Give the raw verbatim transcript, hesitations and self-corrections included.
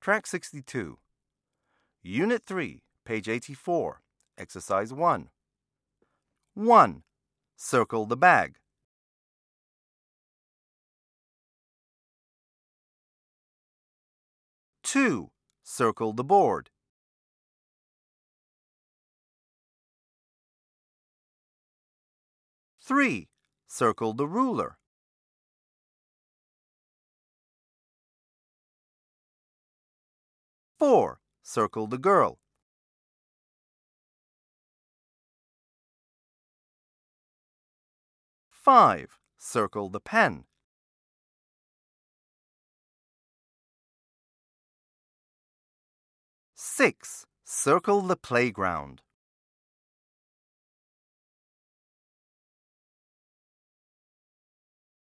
Track sixty-two. Unit three, page eighty-four. Exercise one. one. Circle the bag. two. Circle the board. three. Circle the ruler. four. Circle the girl. five. Circle the pen. six. Circle the playground.